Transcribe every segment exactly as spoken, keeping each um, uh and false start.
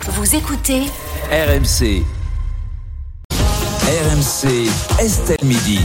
Vous écoutez R M C. R M C, Estelle Midi.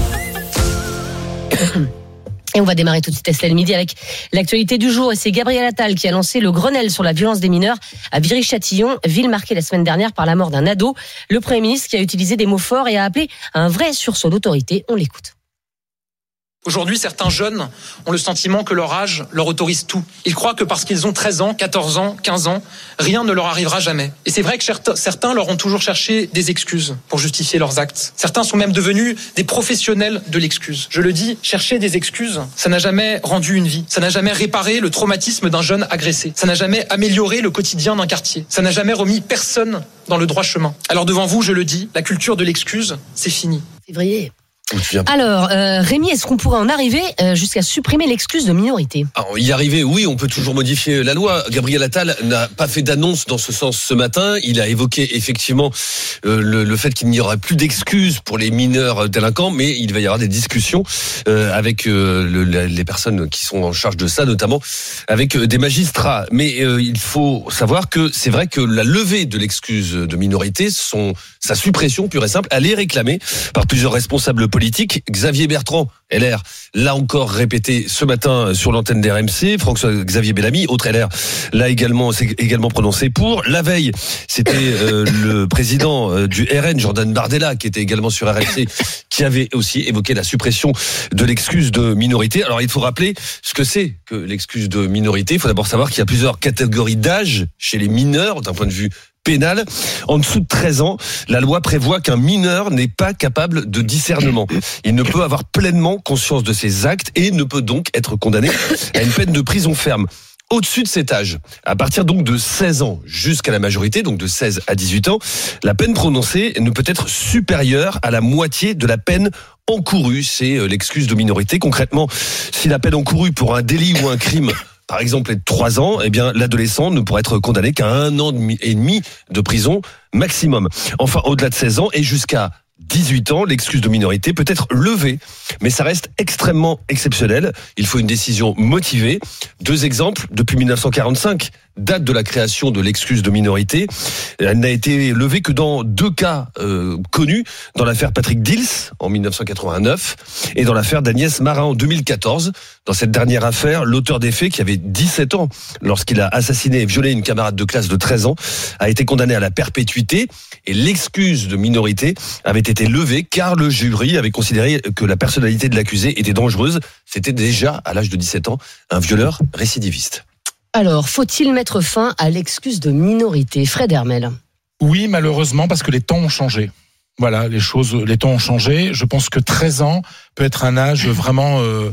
Et on va démarrer tout de suite Estelle Midi avec l'actualité du jour. Et c'est Gabriel Attal qui a lancé le Grenelle sur la violence des mineurs à Viry-Châtillon, ville marquée la semaine dernière par la mort d'un ado. Le Premier ministre qui a utilisé des mots forts et a appelé à un vrai sursaut d'autorité. On l'écoute. Aujourd'hui, certains jeunes ont le sentiment que leur âge leur autorise tout. Ils croient que parce qu'ils ont treize ans, quatorze ans, quinze ans, rien ne leur arrivera jamais. Et c'est vrai que certains leur ont toujours cherché des excuses pour justifier leurs actes. Certains sont même devenus des professionnels de l'excuse. Je le dis, chercher des excuses, ça n'a jamais rendu une vie. Ça n'a jamais réparé le traumatisme d'un jeune agressé. Ça n'a jamais amélioré le quotidien d'un quartier. Ça n'a jamais remis personne dans le droit chemin. Alors devant vous, je le dis, la culture de l'excuse, c'est fini. Février. Alors, euh, Rémi, est-ce qu'on pourrait en arriver euh, jusqu'à supprimer l'excuse de minorité ? Alors, y arriver, oui, on peut toujours modifier la loi. Gabriel Attal n'a pas fait d'annonce dans ce sens ce matin. Il a évoqué effectivement euh, le, le fait qu'il n'y aurait plus d'excuses pour les mineurs délinquants, mais il va y avoir des discussions euh, avec euh, le, les personnes qui sont en charge de ça, notamment avec euh, des magistrats. Mais euh, il faut savoir que c'est vrai que la levée de l'excuse de minorité, son, sa suppression pure et simple, elle est réclamée par plusieurs responsables politiques. Politique. Xavier Bertrand, L R, l'a encore répété ce matin sur l'antenne d'R M C. François-Xavier Bellamy, autre L R, l'a également, s'est également prononcé pour. La veille, c'était euh, le président du R N, Jordan Bardella, qui était également sur R M C, qui avait aussi évoqué la suppression de l'excuse de minorité. Alors, il faut rappeler ce que c'est que l'excuse de minorité. Il faut d'abord savoir qu'il y a plusieurs catégories d'âge chez les mineurs, d'un point de vue pénal. En dessous de treize ans, la loi prévoit qu'un mineur n'est pas capable de discernement. Il ne peut avoir pleinement conscience de ses actes et ne peut donc être condamné à une peine de prison ferme. Au-dessus de cet âge, à partir donc de seize ans jusqu'à la majorité, donc de seize à dix-huit ans, la peine prononcée ne peut être supérieure à la moitié de la peine encourue. C'est l'excuse de minorité. Concrètement, si la peine encourue pour un délit ou un crime, par exemple, est de trois ans, eh bien, l'adolescent ne pourra être condamné qu'à un an et demi de prison maximum. Enfin, au-delà de seize ans et jusqu'à dix-huit ans, l'excuse de minorité peut être levée, mais ça reste extrêmement exceptionnel. Il faut une décision motivée. Deux exemples, depuis dix-neuf cent quarante-cinq, date de la création de l'excuse de minorité. Elle n'a été levée que dans deux cas euh, connus, dans l'affaire Patrick Dils en dix-neuf cent quatre-vingt-neuf et dans l'affaire d'Agnès Marin en deux mille quatorze. Dans cette dernière affaire, l'auteur des faits, qui avait dix-sept ans lorsqu'il a assassiné et violé une camarade de classe de treize ans, a été condamné à la perpétuité et l'excuse de minorité avait été levée car le jury avait considéré que la personnalité de l'accusé était dangereuse. C'était déjà, à l'âge de dix-sept ans, un violeur récidiviste. Alors, faut-il mettre fin à l'excuse de minorité ? Fred Hermel. Oui, malheureusement, parce que les temps ont changé. Voilà, les choses, les temps ont changé. Je pense que treize ans peut être un âge vraiment euh,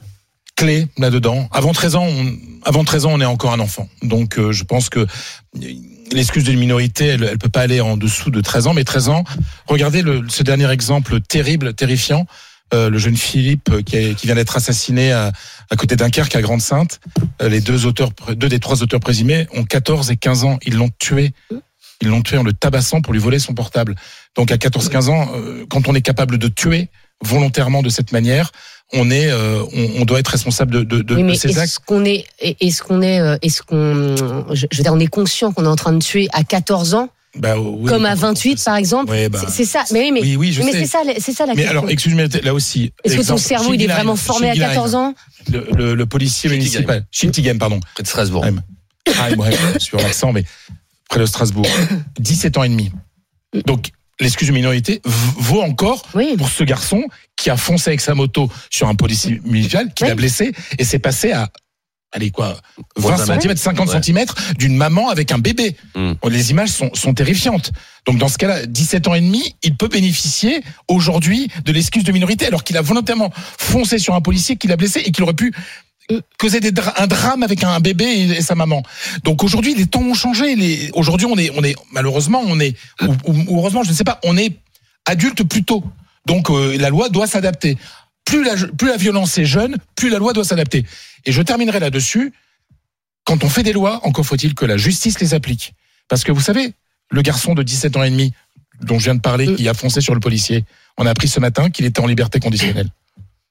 clé là-dedans. Avant treize ans, on, avant treize ans, on est encore un enfant. Donc, euh, je pense que l'excuse de minorité, elle, elle peut pas aller en dessous de treize ans. Mais treize ans, regardez le, ce dernier exemple terrible, terrifiant. Euh, le jeune Philippe qui, est, qui vient d'être assassiné à, à côté de Dunkerque à Grande-Sainte. Euh, les deux auteurs, deux des trois auteurs présumés ont quatorze et quinze ans. Ils l'ont tué. Ils l'ont tué en le tabassant pour lui voler son portable. Donc à quatorze quinze ans, euh, quand on est capable de tuer volontairement de cette manière, on est, euh, on, on doit être responsable de, de, de, oui, mais de ces est-ce actes. Qu'on est, est-ce qu'on est, est-ce qu'on, je veux dire, on est conscient qu'on est en train de tuer à quatorze ans? Bah, oui, comme à vingt-huit par exemple, ouais, bah, c'est, c'est ça. Mais oui, mais, oui, oui, je mais sais. c'est ça, c'est ça la mais question. alors, excuse-moi, là aussi. Est-ce que ton exemple, cerveau il est vraiment formé à quatorze ans? Le, le, le policier municipal, Schiltigheim, pardon, près de Strasbourg. Heim. Ah, bref, sur l'accent, mais près de Strasbourg. dix-sept ans et demi. Donc, l'excuse de minorité vaut encore oui. pour ce garçon qui a foncé avec sa moto sur un policier municipal, qui oui. l'a blessé, et c'est passé à, allez quoi, vingt centimètres, cinquante ouais. centimètres d'une maman avec un bébé. Mm. Les images sont, sont terrifiantes. Donc dans ce cas-là, dix-sept ans et demi, il peut bénéficier aujourd'hui de l'excuse de minorité, alors qu'il a volontairement foncé sur un policier qui l'a blessé et qu'il aurait pu causer des dra- un drame avec un bébé et, et sa maman. Donc aujourd'hui, les temps ont changé. Les, aujourd'hui, on est, on est, malheureusement, on est, ou, ou heureusement, je ne sais pas, on est adulte plus tôt. Donc euh, la loi doit s'adapter. Plus la, plus la violence est jeune, plus la loi doit s'adapter. Et je terminerai là-dessus. Quand on fait des lois, encore faut-il que la justice les applique. Parce que vous savez, le garçon de dix-sept ans et demi, dont je viens de parler, qui a foncé sur le policier, on a appris ce matin qu'il était en liberté conditionnelle.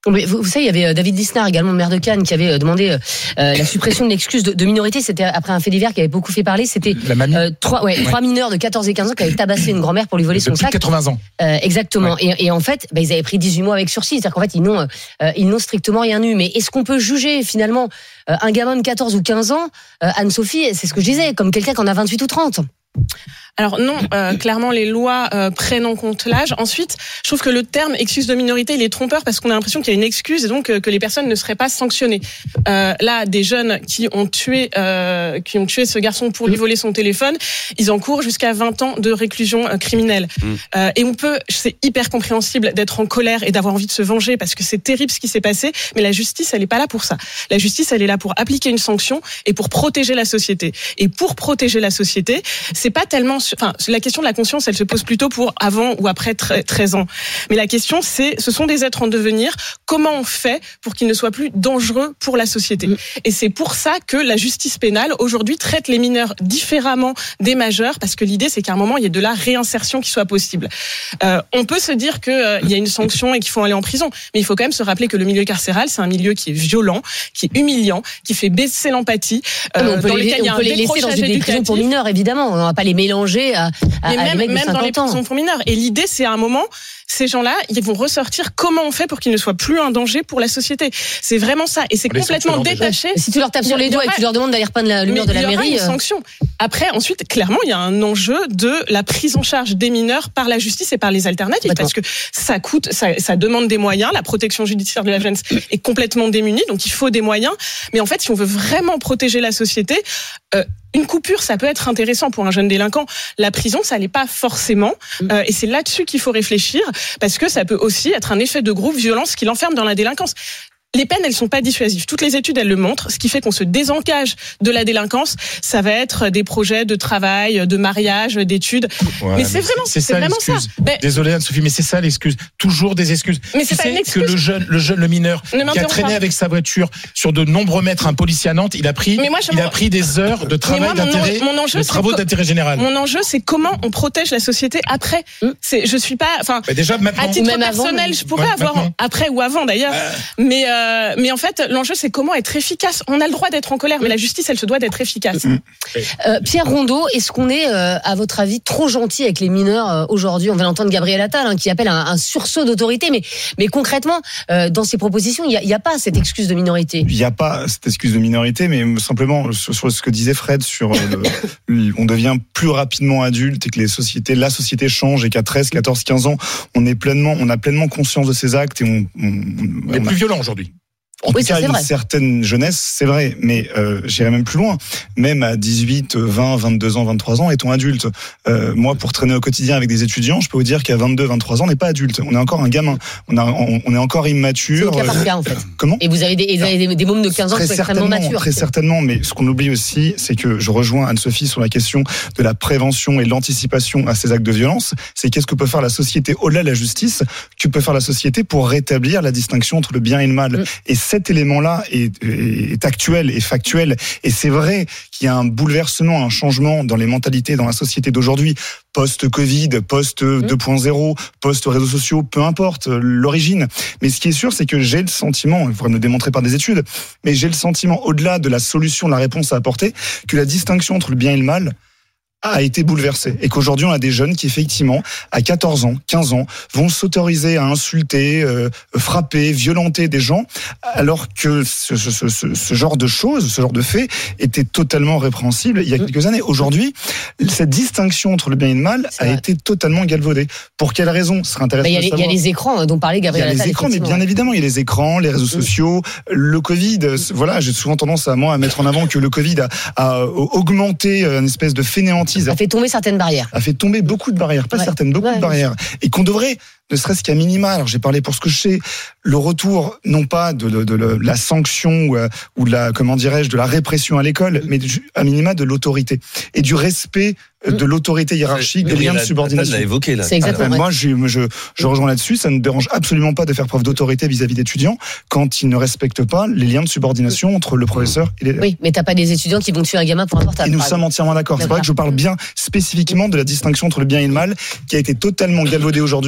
Vous, vous savez, il y avait David Lisnard, également maire de Cannes, qui avait demandé euh, la suppression de l'excuse de, de minorité. C'était après un fait divers qui avait beaucoup fait parler. C'était euh, trois, ouais, ouais. trois mineurs de quatorze et quinze ans qui avaient tabassé une grand-mère pour lui voler Depuis son sac. quatre-vingts ans. Euh, exactement. Ouais. Et, et en fait, bah, ils avaient pris dix-huit mois avec sursis. C'est-à-dire qu'en fait, ils n'ont, euh, ils n'ont strictement rien eu. Mais est-ce qu'on peut juger finalement euh, un gamin de quatorze ou quinze ans, euh, Anne-Sophie, c'est ce que je disais, comme quelqu'un qui en a vingt-huit ou trente? Alors non, euh, clairement les lois euh, prennent en compte l'âge. Ensuite, je trouve que le terme excuse de minorité, il est trompeur parce qu'on a l'impression qu'il y a une excuse et donc euh, que les personnes ne seraient pas sanctionnées. Euh, là, des jeunes qui ont tué, euh, qui ont tué ce garçon pour lui voler son téléphone, ils encourent jusqu'à vingt ans de réclusion euh, criminelle. Mmh. Euh, et on peut, c'est hyper compréhensible d'être en colère et d'avoir envie de se venger parce que c'est terrible ce qui s'est passé. Mais la justice, elle est pas là pour ça. La justice, elle est là pour appliquer une sanction et pour protéger la société. Et pour protéger la société, c'est pas tellement Enfin, la question de la conscience, elle se pose plutôt pour avant ou après treize ans. Mais la question, c'est, ce sont des êtres en devenir. Comment on fait pour qu'ils ne soient plus dangereux pour la société? Et c'est pour ça que la justice pénale, aujourd'hui, traite les mineurs différemment des majeurs, parce que l'idée, c'est qu'à un moment, il y ait de la réinsertion qui soit possible. Euh, on peut se dire qu'il euh, y a une sanction et qu'il faut aller en prison, mais il faut quand même se rappeler que le milieu carcéral, c'est un milieu qui est violent, qui est humiliant, qui fait baisser l'empathie. Euh, on peut les, on peut les laisser dans des prisons pour mineurs, évidemment. On ne va pas les mélanger à, à, mais à même, des mecs même de dans les cinquante ans. prisons pour mineurs. Et l'idée, c'est à un moment, ces gens-là, ils vont ressortir comment on fait pour qu'ils ne soient plus un danger pour la société. C'est vraiment ça. Et c'est complètement détaché. Et si tu leur tapes sur les doigts et que tu leur demandes d'aller repeindre la lumière de la mairie. Il y aura une sanction. Après, ensuite, clairement, il y a un enjeu de la prise en charge des mineurs par la justice et par les alternatives. Parce que ça coûte, ça, ça demande des moyens. La protection judiciaire de la jeunesse est complètement démunie. Donc, il faut des moyens. Mais en fait, si on veut vraiment protéger la société, euh, une coupure, ça peut être intéressant pour un jeune délinquant. La prison, ça l'est pas forcément. Euh, et c'est là-dessus qu'il faut réfléchir, parce que ça peut aussi être un effet de groupe, violence qui l'enferme dans la délinquance. Les peines, elles sont pas dissuasives. Toutes les études, elles le montrent. Ce qui fait qu'on se désengage de la délinquance, ça va être des projets de travail, de mariage, d'études. Ouais, mais c'est mais vraiment, c'est, c'est ça vraiment ça. Mais... Désolé Anne-Sophie, mais c'est ça l'excuse. Toujours des excuses. Mais c'est tu pas sais une excuse. Que le jeune, le jeune, le mineur qui a traîné pas. avec sa voiture sur de nombreux mètres, un policier à Nantes, il a pris, moi, il a pris des heures de travail moi, d'intérêt, mon enjeu, de travaux co- d'intérêt général. Mon enjeu, c'est comment on protège la société après. Mmh. C'est, je suis pas, enfin, déjà maintenant. À titre même personnel, avant, je pourrais ouais, avoir maintenant. après ou avant d'ailleurs. Euh... Mais, euh, mais en fait. L'enjeu, c'est comment être efficace. On a le droit d'être en colère, mais la justice, elle se doit d'être efficace. Euh, Pierre Rondeau, est-ce qu'on est, euh, à votre avis, trop gentil avec les mineurs euh, aujourd'hui? On vient d'entendre Gabriel Attal hein, qui appelle un, un sursaut d'autorité, mais, mais concrètement, euh, dans ses propositions, il n'y a, a pas cette excuse de minorité. Il n'y a pas cette excuse de minorité, mais simplement sur, sur ce que disait Fred, sur le, on devient plus rapidement adulte et que les sociétés, la société change et qu'à treize, quatorze, quinze ans, on est pleinement, on a pleinement conscience de ses actes et on, on, on est on plus a... violent aujourd'hui. En oui, tout cas, une vrai. certaine jeunesse, c'est vrai, mais euh, j'irai même plus loin. Même à dix-huit, vingt, vingt-deux ans, vingt-trois ans, étant adulte. Euh, moi, pour traîner au quotidien avec des étudiants, je peux vous dire qu'à vingt-deux, vingt-trois ans, on n'est pas adulte. On est encore un gamin. On, a, on, on est encore immature. C'est au cas par cas, en fait. Comment ? Et vous avez des, vous avez des, des mômes de quinze ans qui sont extrêmement matures. Très certainement, mais ce qu'on oublie aussi, c'est que je rejoins Anne-Sophie sur la question de la prévention et de l'anticipation à ces actes de violence. C'est qu'est-ce que peut faire la société au-delà de la justice, que peut faire la société pour rétablir la distinction entre le bien et le mal. Mmh. Et cet élément-là Est, est actuel et factuel, et c'est vrai qu'il y a un bouleversement, un changement dans les mentalités dans la société d'aujourd'hui, post-Covid, post-deux point zéro, post-réseaux sociaux, peu importe l'origine. Mais ce qui est sûr, c'est que j'ai le sentiment, il faudrait me le démontrer par des études, mais j'ai le sentiment, au-delà de la solution, de la réponse à apporter, que la distinction entre le bien et le mal a été bouleversé et qu'aujourd'hui on a des jeunes qui effectivement à quatorze ans, quinze ans vont s'autoriser à insulter, euh, frapper, violenter des gens alors que ce, ce, ce, ce genre de choses, ce genre de faits était totalement répréhensible il y a quelques années. Aujourd'hui, cette distinction entre le bien et le mal C'est a vrai. été totalement galvaudée. Pour quelle raison? Ce serait intéressant. Il y, de savoir. Il y a les écrans dont parlait Gabriel Attal. Il y a les écrans, mais bien évidemment, il y a les écrans, les réseaux sociaux, le Covid. Voilà, j'ai souvent tendance à moi à mettre en avant que le Covid a, a augmenté une espèce de fainéantise. A fait tomber certaines barrières. A fait tomber beaucoup de barrières, pas ouais. certaines, beaucoup ouais, de barrières. Et qu'on devrait, ne serait-ce qu'à minima, alors j'ai parlé pour ce que je sais, le retour, non pas de, de, de, de la sanction ou, ou de la, comment dirais-je, de la répression à l'école, mais à minima de l'autorité. Et du respect de l'autorité hiérarchique, des liens de subordination. L'a évoqué, là. C'est exactement. Euh, moi, je, je, je rejoins là-dessus. Ça ne me dérange absolument pas de faire preuve d'autorité vis-à-vis d'étudiants quand ils ne respectent pas les liens de subordination entre le professeur et l'élève. Oui, mais t'as pas des étudiants qui vont tuer un gamin pour un portable. Et nous sommes entièrement d'accord. C'est vrai que je parle bien spécifiquement de la distinction entre le bien et le mal qui a été totalement galvaudée aujourd'hui avec cette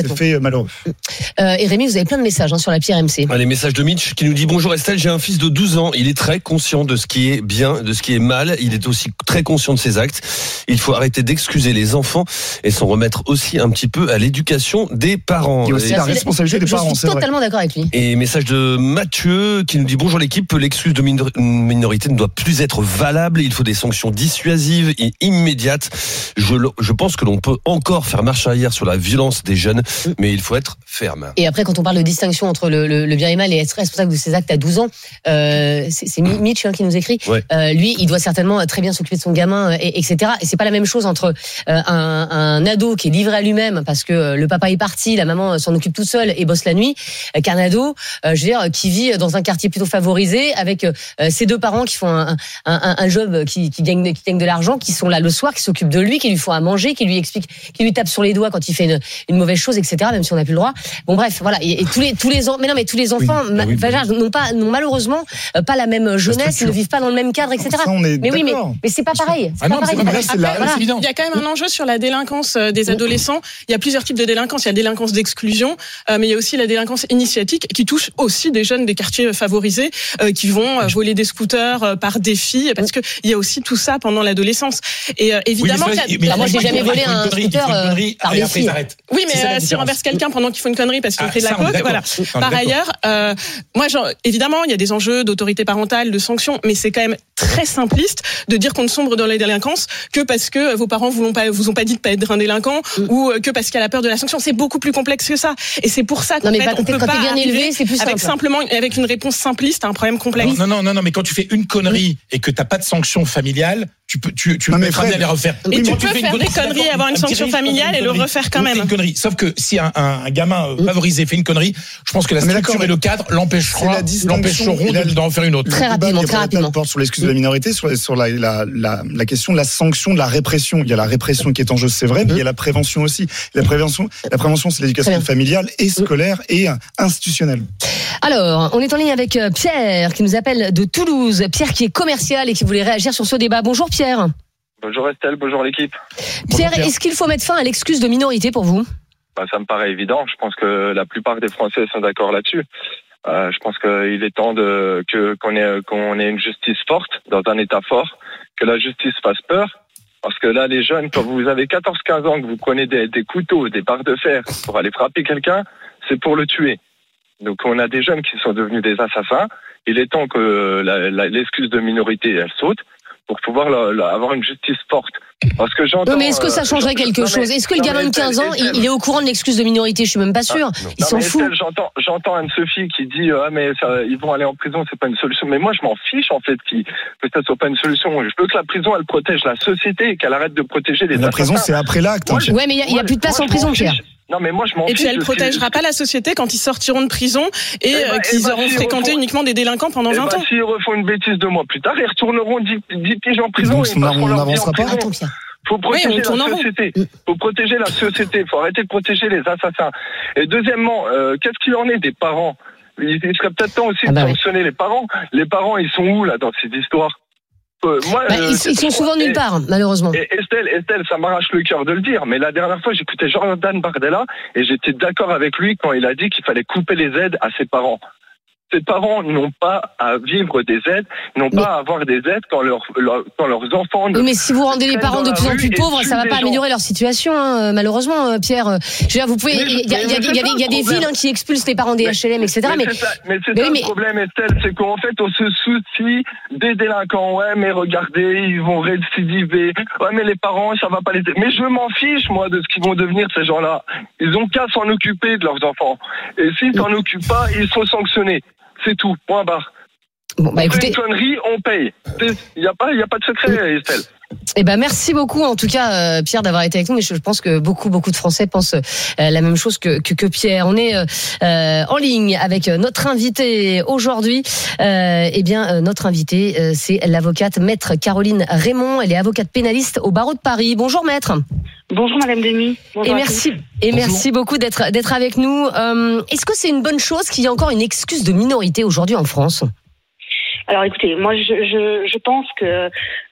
c'est fait malheureux. Euh, et Rémi, vous avez plein de messages hein, sur l'appli R M C. Les messages de Mitch qui nous dit: bonjour Estelle, j'ai un fils de douze ans. Il est très conscient de ce qui est bien, de ce qui est mal. Il est aussi très conscient de ses actes. Il faut arrêter d'excuser les enfants et s'en remettre aussi un petit peu à l'éducation des parents. Il y a aussi et la responsabilité des parents. Je suis totalement d'accord avec lui. Et message de Mathieu qui nous dit: bonjour l'équipe, l'excuse de minor- minorité ne doit plus être valable. Il faut des sanctions dissuasives et immédiates. Je, je pense que l'on peut encore faire marche arrière sur la violence des jeunes, mais il faut être ferme. Et après, quand on parle de distinction entre le, le, le bien et le mal et être responsable de ses actes à douze ans, euh, c'est, c'est Mitch hein, qui nous écrit. Ouais. Euh, lui, il doit certainement très bien s'occuper de son gamin, et, etc. Et c'est pas la même chose entre euh, un, un ado qui est livré à lui-même parce que le papa est parti, la maman s'en occupe toute seule et bosse la nuit, qu'un ado, euh, je veux dire, qui vit dans un quartier plutôt favorisé avec euh, ses deux parents qui font un, un, un job qui, qui gagne, qui gagne de l'argent, qui sont là le soir, qui s'occupent de lui, qui lui font à manger, qui lui expliquent, qui lui tapent sur les doigts quand il fait une, une mauvaise chose, et cetera. Même si on n'a plus le droit. Bon bref, voilà. Et, et tous les tous les enfants, mais non, mais tous les enfants, oui, ma, oui, oui. n'ont pas, n'ont malheureusement pas la même jeunesse, ils ne vivent pas dans le même cadre, et cetera. Ça, mais d'accord. oui, mais, mais c'est pas pareil. C'est ah pas non, pareil. C'est Après, c'est la, voilà. c'est il y a quand même un enjeu sur la délinquance des adolescents. Il y a plusieurs types de délinquance. Il y a la délinquance d'exclusion, euh, mais il y a aussi la délinquance initiatique qui touche aussi des jeunes des quartiers favorisés euh, qui vont euh, voler des scooters euh, par défi, parce que il y a aussi tout ça pendant l'adolescence. Et euh, évidemment, oui, mais bah, moi j'ai jamais volé un scooter euh, par défi. Oui, mais euh, si on renverse quelqu'un pendant qu'il faut une connerie parce qu'il ah, fait de la côte, voilà. Par ailleurs, euh, moi, genre, évidemment, il y a des enjeux d'autorité parentale, de sanctions, mais c'est quand même très simpliste de dire qu'on ne sombre dans la délinquance que parce que vos parents vous l'ont pas, vous ont pas dit de pas être un délinquant mm. ou que parce qu'il y a la peur de la sanction. C'est beaucoup plus complexe que ça. Et c'est pour ça qu'en fait, on peut pas bien élevé, c'est plus avec simple. simplement, avec une réponse simpliste à un problème complexe. Non, non, non, non, mais quand tu fais une connerie et que t'as pas de sanction familiale, tu peux, tu, tu non, peux très bien les refaire. Et oui, tu peux tu faire des conneries et avoir une sanction familiale et le refaire quand même. Une connerie. Sauf que si un, un gamin favorisé fait une connerie, je pense que la structure et le cadre l'empêchera, l'empêcheront d'en faire une autre. Très rapidement, très rapidement. Porte sur l'excuse de la minorité, sur, sur la, la, la, la question de la sanction, de la répression. Il y a la répression qui est en jeu, c'est vrai, mais il y a la prévention aussi. La prévention, la prévention, c'est l'éducation familiale et scolaire et institutionnelle. Alors, on est en ligne avec Pierre qui nous appelle de Toulouse. Pierre qui est commercial et qui voulait réagir sur ce débat. Bonjour Pierre. Bonjour Estelle, bonjour l'équipe. Pierre, bonjour Pierre. Est-ce qu'il faut mettre fin à l'excuse de minorité pour vous ? Bah, ça me paraît évident. Je pense que la plupart des Français sont d'accord là-dessus. Euh, je pense qu'il est temps de, que, qu'on ait, qu'on ait une justice forte, dans un état fort, que la justice fasse peur. Parce que là, les jeunes, quand vous avez quatorze quinze ans, que vous prenez des, des couteaux, des barres de fer pour aller frapper quelqu'un, c'est pour le tuer. Donc on a des jeunes qui sont devenus des assassins. Il est temps que la, la, l'excuse de minorité, elle saute pour pouvoir la, la, avoir une justice forte. Parce que j'entends. Oui, mais est-ce que ça changerait euh, quelque non, chose ? Est-ce que le gamin de quinze ans, il, il est au courant de l'excuse de minorité ? Je suis même pas sûr. Ah, il s'en fout. Estelle, j'entends, j'entends Anne-Sophie qui dit ah mais ça, ils vont aller en prison, c'est pas une solution. Mais moi, je m'en fiche en fait qui que ça soit pas une solution. Je veux que la prison, elle protège la société et qu'elle arrête de protéger les. La assassins. prison, c'est après l'acte. Moi, ouais, mais il y, y a plus de place en prison, Pierre. Non mais moi je m'en fiche. Et puis elle protégera pas la société quand ils sortiront de prison et, et bah, euh, qu'ils et bah, auront si fréquenté refont... uniquement des délinquants pendant vingt bah, ans. S'ils refont une bêtise deux mois plus tard, ils retourneront dix piges en prison. Donc, et on n'avancera pas. Attends, Pierre. Faut protéger oui, la société. Faut protéger la société. Faut arrêter de protéger les assassins. Et deuxièmement, euh, qu'est-ce qu'il en est des parents ? Il serait peut-être temps aussi ah bah de sanctionner oui. les parents. Les parents, ils sont où là dans cette histoire ? Euh, moi, bah, euh, ils, ils sont souvent nulle part, malheureusement. Et Estelle, Estelle, ça m'arrache le cœur de le dire, mais la dernière fois, j'écoutais Jordan Bardella et j'étais d'accord avec lui quand il a dit qu'il fallait couper les aides à ses parents. Ses parents n'ont pas à vivre des aides, n'ont mais... pas à avoir des aides quand, leur, leur, quand leurs enfants... Oui, mais si vous rendez les parents de plus en plus pauvres, ça ne va pas améliorer leur situation, hein, malheureusement, Pierre. Je veux dire, vous pouvez... Il y a, y a, y a, y a des villes hein, qui expulsent les parents des mais, H L M, et cetera. Mais, mais c'est ça, mais c'est mais ça oui, le problème, Estelle, c'est qu'en fait, on se soucie des délinquants. Ouais, mais regardez, ils vont récidiver. Ouais, mais les parents, ça va pas les... Mais je m'en fiche, moi, de ce qu'ils vont devenir, ces gens-là. Ils ont qu'à s'en occuper de leurs enfants. Et s'ils s'en occupent pas, ils sont sanctionnés. C'est tout, point barre. Bon, bah, écoutez... une connerie, on paye. Il n'y a pas, il y a pas de secret, Estelle. Eh ben merci beaucoup en tout cas euh, Pierre d'avoir été avec nous, mais je pense que beaucoup beaucoup de Français pensent euh, la même chose que, que que Pierre. On est euh, en ligne avec notre invité aujourd'hui. Euh, eh bien euh, notre invité euh, c'est l'avocate maître Caroline Raymond. Elle est avocate pénaliste au barreau de Paris. Bonjour maître. Bonjour Madame Denis. Bonjour et merci et Bonjour. merci beaucoup d'être d'être avec nous. Euh, est-ce que c'est une bonne chose qu'il y ait encore une excuse de minorité aujourd'hui en France ? Alors écoutez, moi je, je, je pense que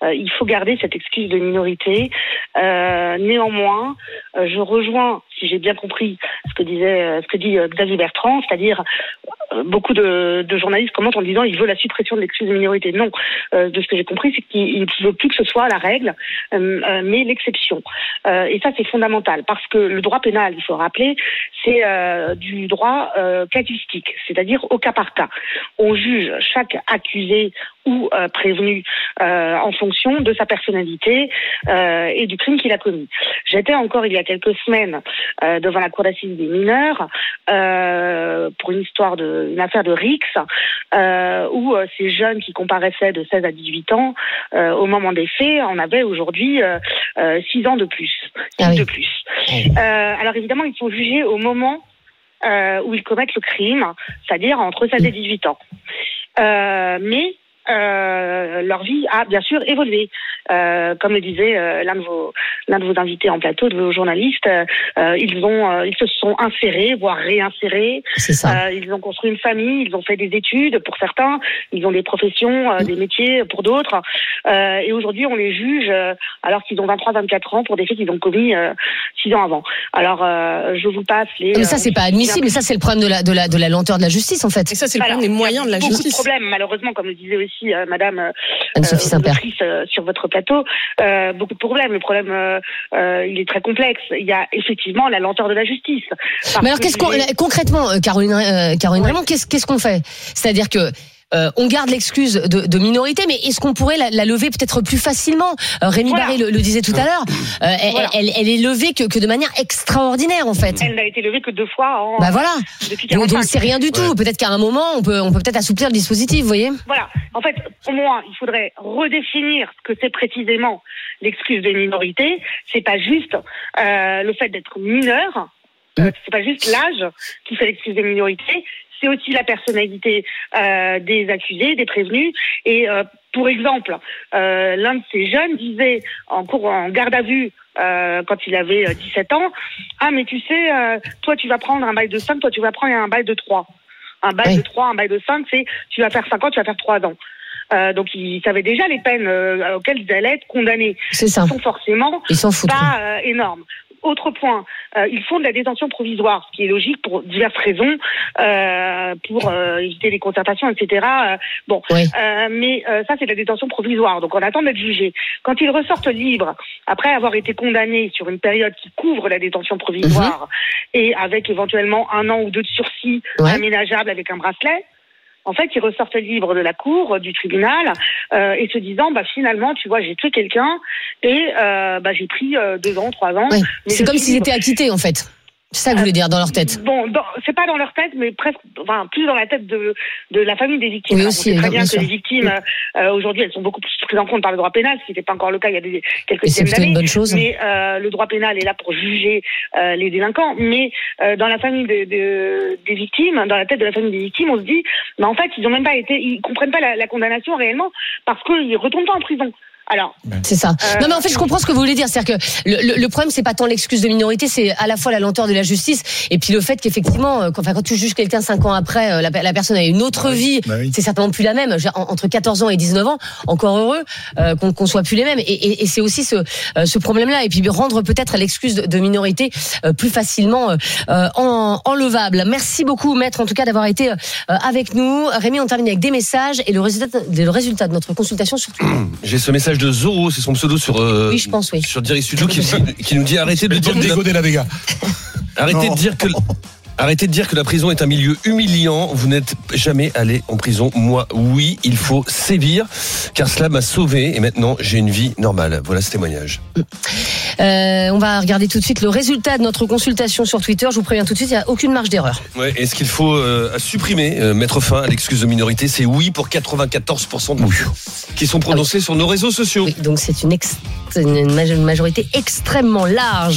euh, il faut garder cette excuse de minorité. Euh, néanmoins, euh, je rejoins, si j'ai bien compris, ce que disait, euh, ce que dit euh, Xavier Bertrand, c'est-à-dire euh, beaucoup de, de journalistes commentent en disant il veut la suppression de l'excuse de minorité. Non, euh, de ce que j'ai compris, c'est qu'il ne veut plus que ce soit la règle, euh, euh, mais l'exception. Euh, et ça, c'est fondamental, parce que le droit pénal, il faut rappeler, c'est euh, du droit euh, casuistique, c'est-à-dire au cas par cas. On juge chaque accusé ou euh, prévenu euh, en fonction de sa personnalité euh, et du crime qu'il a commis. J'étais encore il y a quelques semaines euh, devant la cour d'assises des mineurs euh, pour une histoire de une affaire de Rix euh, où euh, ces jeunes qui comparaissaient de seize à dix-huit ans euh, au moment des faits en avaient aujourd'hui euh, euh, six ans de plus, six ah oui. de plus. Euh, alors évidemment ils sont jugés au moment euh, où ils commettent le crime, c'est-à-dire entre seize et dix-huit ans. Euh, mais Euh, leur vie a bien sûr évolué. Euh, comme le disait euh, l'un de vos l'un de vos invités en plateau, de vos journalistes, euh, ils ont euh, ils se sont insérés, voire réinsérés. C'est ça. Euh, ils ont construit une famille, ils ont fait des études pour certains, ils ont des professions, euh, des métiers pour d'autres. Euh, et aujourd'hui, on les juge euh, alors qu'ils ont vingt-trois, vingt-quatre ans pour des faits qu'ils ont commis euh, six ans avant. Alors, euh, je vous passe les. Mais ça, c'est pas admissible. Mais ça, c'est le problème de la de la de la lenteur de la justice, en fait. Et ça, c'est le problème des moyens de la justice. Beaucoup de problèmes, malheureusement, comme le disait aussi Euh, Madame Anne-Sophie euh, euh, sur votre plateau, euh, beaucoup de problèmes. Le problème, euh, euh, il est très complexe. Il y a effectivement la lenteur de la justice. Mais alors, qu'est-ce qu'on, j'ai... concrètement, Caroline, euh, Caroline ouais. Raymond, qu'est-ce, qu'est-ce qu'on fait ? C'est-à-dire que Euh, on garde l'excuse de, de minorité, mais est-ce qu'on pourrait la, la lever peut-être plus facilement ? euh, Rémi voilà. Barré le, le disait tout à l'heure. Euh, elle, voilà. elle, elle est levée que, que de manière extraordinaire, en fait. Elle n'a été levée que deux fois en. Bah voilà. Depuis donc, donc c'est rien du tout. Ouais. Peut-être qu'à un moment, on peut, on peut peut-être assouplir le dispositif, vous voyez ? Voilà. En fait, au moins, il faudrait redéfinir ce que c'est précisément l'excuse de minorité. C'est pas juste euh, le fait d'être mineur. Euh, c'est pas juste l'âge qui fait l'excuse de minorité. C'est aussi la personnalité euh, des accusés, des prévenus. Et euh, pour exemple, euh, l'un de ces jeunes disait en cours, en garde à vue, euh, quand il avait dix-sept ans, ah mais tu sais, euh, toi tu vas prendre un bail de cinq, toi tu vas prendre un bail de trois. Un bail oui. de trois, un bail de cinq, c'est tu vas faire cinq ans, tu vas faire trois ans. Euh, donc ils savaient déjà les peines euh, auxquelles ils allaient être condamnés. C'est ça. Ils sont forcément ils s'en foutent, pas euh, énormes. Autre point, euh, ils font de la détention provisoire, ce qui est logique pour diverses raisons, euh, pour euh, éviter les concertations, et cetera. Euh, bon, oui. euh, mais euh, ça c'est de la détention provisoire, donc on attend d'être jugé. Quand ils ressortent libres, après avoir été condamnés sur une période qui couvre la détention provisoire, mmh. et avec éventuellement un an ou deux de sursis ouais. aménageable avec un bracelet, en fait, ils ressortent libres de la cour, du tribunal, euh, et se disant, bah finalement, tu vois, j'ai tué quelqu'un et euh, bah j'ai pris euh, deux ans, trois ans. Ouais. C'est comme s'ils étaient acquittés, en fait. C'est ça que vous voulez dire, dans leur tête. Bon, dans, c'est pas dans leur tête, mais presque, enfin, plus dans la tête de, de la famille des victimes. Oui, Alors, aussi, on sait très bien, bien que les victimes, euh, aujourd'hui, elles sont beaucoup plus prises en compte par le droit pénal, ce qui n'était pas encore le cas il y a des, quelques dizaines d'années. Une bonne chose. Mais euh, le droit pénal est là pour juger euh, les délinquants. Mais euh, dans la famille de, de, des victimes, dans la tête de la famille des victimes, on se dit, mais en fait, ils ont même pas été, ils comprennent pas la, la condamnation réellement parce qu'ils retournent pas en prison. Alors, c'est ça. Euh, non mais en fait je comprends ce que vous voulez dire, c'est-à-dire que le, le, le problème c'est pas tant l'excuse de minorité, c'est à la fois la lenteur de la justice et puis le fait qu'effectivement, quand, enfin, quand tu juges quelqu'un cinq ans après, la, la personne a une autre bah vie, bah oui. c'est certainement plus la même. Entre quatorze ans et dix-neuf ans, encore heureux euh, qu'on, qu'on soit plus les mêmes. Et, et, et c'est aussi ce, euh, ce problème-là. Et puis rendre peut-être l'excuse de, de minorité euh, plus facilement euh, en, enlevable. Merci beaucoup maître en tout cas d'avoir été euh, avec nous. Rémi, on termine avec des messages et le résultat, le résultat de notre consultation sur Twitter. J'ai ce message de Zoro, c'est son pseudo sur euh, oui, je pense, oui. sur Direct Studio qui, qui nous dit arrêtez de dire que la, la arrêtez de dire que Arrêtez de dire que la prison est un milieu humiliant. Vous n'êtes jamais allé en prison. Moi, oui, il faut sévir, car cela m'a sauvé et maintenant j'ai une vie normale. Voilà ce témoignage. Euh, on va regarder tout de suite le résultat de notre consultation sur Twitter. Je vous préviens tout de suite, il n'y a aucune marge d'erreur. Ouais, est-ce qu'il faut euh, supprimer, euh, mettre fin à l'excuse de minorité ? C'est oui pour quatre-vingt-quatorze pour cent de oui qui sont prononcés ah oui. sur nos réseaux sociaux. Oui, donc c'est une, ex- une majorité extrêmement large.